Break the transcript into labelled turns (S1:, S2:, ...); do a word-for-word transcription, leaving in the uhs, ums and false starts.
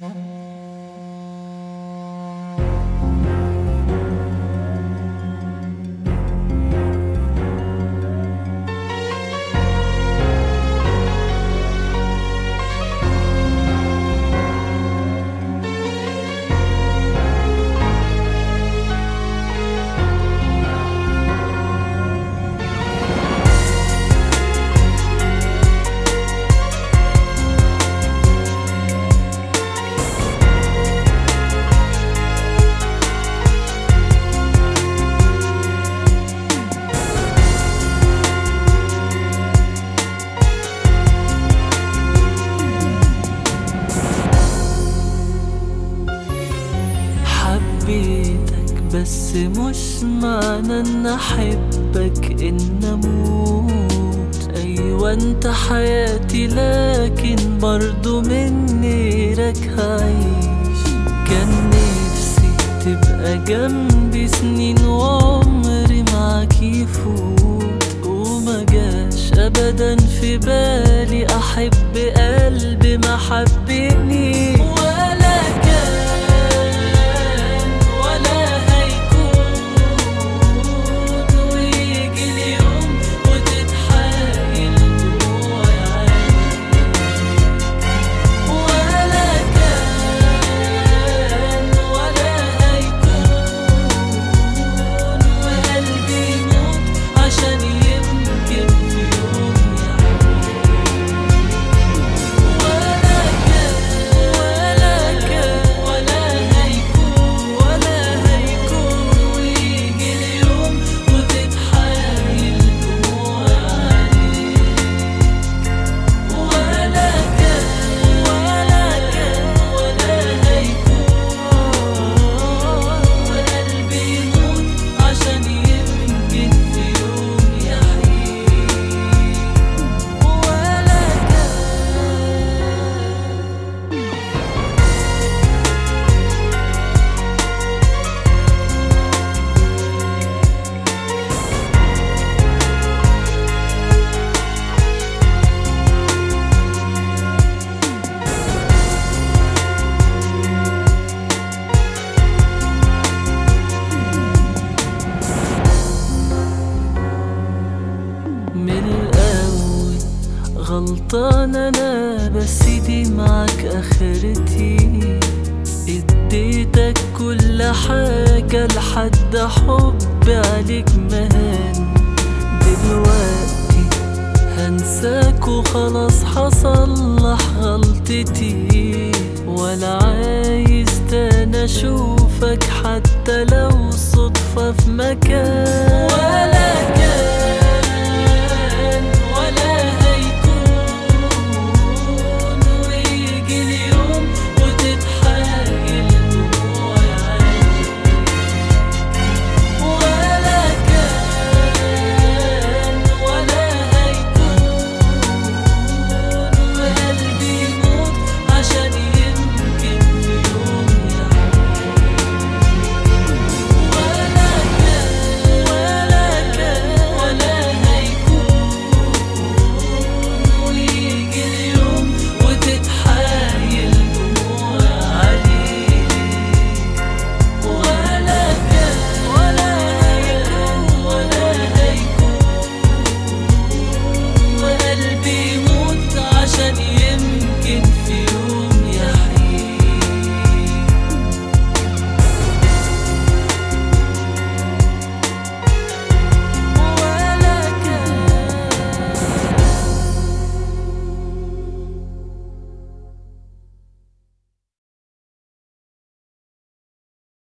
S1: حبيتك بس مش معنى ان احبك ان اموت. ايوه انت حياتي لكن برضو من غيرك هعيش. كان نفسي تبقى جنبي سنين وعمري معاك يفوت، وما جاش ابدا في بالي احب قلبي ما حبني. ولا كان غلطان انا بس دي معاك اخرتي. اديتك كل حاجة لحد حبي عليك مهان. دلوقتي هنساك وخلاص هصلح غلطتي، ولا عايز تاني اشوفك حتى لو صدفة في مكان.